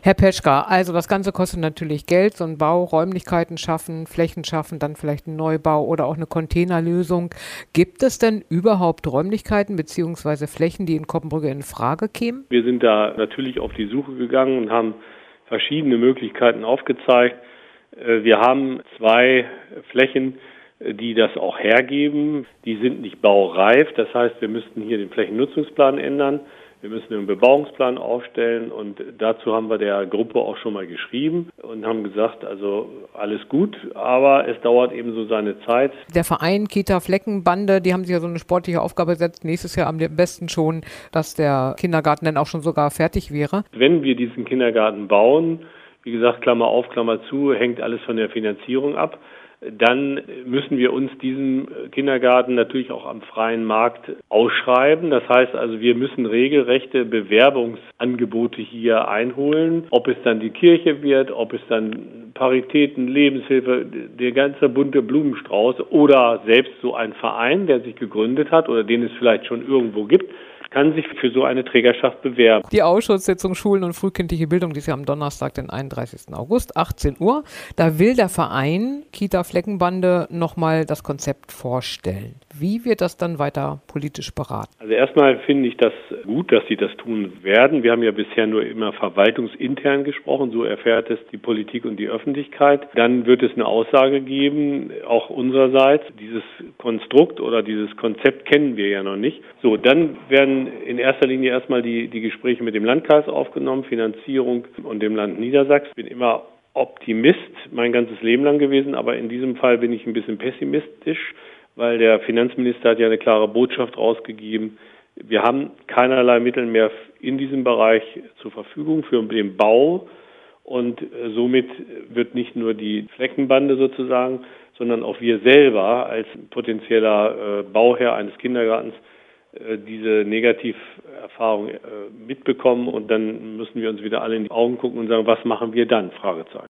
Herr Petschka, also das Ganze kostet natürlich Geld, so ein Bau, Räumlichkeiten schaffen, Flächen schaffen, dann vielleicht ein Neubau oder auch eine Containerlösung. Gibt es denn überhaupt Räumlichkeiten beziehungsweise Flächen, die in Koppenbrügge in Frage kämen? Wir sind da natürlich auf die Suche gegangen und haben verschiedene Möglichkeiten aufgezeigt. Wir haben 2 Flächen, die das auch hergeben. Die sind nicht baureif, das heißt, wir müssten hier den Flächennutzungsplan ändern. Wir müssen einen Bebauungsplan aufstellen und dazu haben wir der Gruppe auch schon mal geschrieben und haben gesagt, also alles gut, aber es dauert eben so seine Zeit. Der Verein Kita Fleckenbande, die haben sich ja so eine sportliche Aufgabe gesetzt, nächstes Jahr am besten schon, dass der Kindergarten dann auch schon sogar fertig wäre. Wenn wir diesen Kindergarten bauen, wie gesagt, Klammer auf, Klammer zu, hängt alles von der Finanzierung ab. Dann müssen wir uns diesen Kindergarten natürlich auch am freien Markt ausschreiben. Das heißt also, wir müssen regelrechte Bewerbungsangebote hier einholen. Ob es dann die Kirche wird, ob es dann Paritäten, Lebenshilfe, der ganze bunte Blumenstrauß oder selbst so ein Verein, der sich gegründet hat oder den es vielleicht schon irgendwo gibt, kann sich für so eine Trägerschaft bewerben. Die Ausschusssitzung Schulen und frühkindliche Bildung, die ist ja am Donnerstag, den 31. August, 18 Uhr. Da will der Verein Kita Fleckenbande nochmal das Konzept vorstellen. Wie wird das dann weiter politisch beraten? Also erstmal finde ich das gut, dass Sie das tun werden. Wir haben ja bisher nur immer verwaltungsintern gesprochen, so erfährt es die Politik und die Öffentlichkeit. Dann wird es eine Aussage geben, auch unsererseits. Dieses Konstrukt oder dieses Konzept kennen wir ja noch nicht. So, dann werden in erster Linie erstmal die Gespräche mit dem Landkreis aufgenommen, Finanzierung und dem Land Niedersachsen. Ich bin immer Optimist, mein ganzes Leben lang gewesen, aber in diesem Fall bin ich ein bisschen pessimistisch, weil der Finanzminister hat ja eine klare Botschaft rausgegeben. Wir haben keinerlei Mittel mehr in diesem Bereich zur Verfügung für den Bau und somit wird nicht nur die Fleckenbande sozusagen, sondern auch wir selber als potenzieller Bauherr eines Kindergartens diese Negativerfahrung mitbekommen und dann müssen wir uns wieder alle in die Augen gucken und sagen, was machen wir dann? Fragezeichen.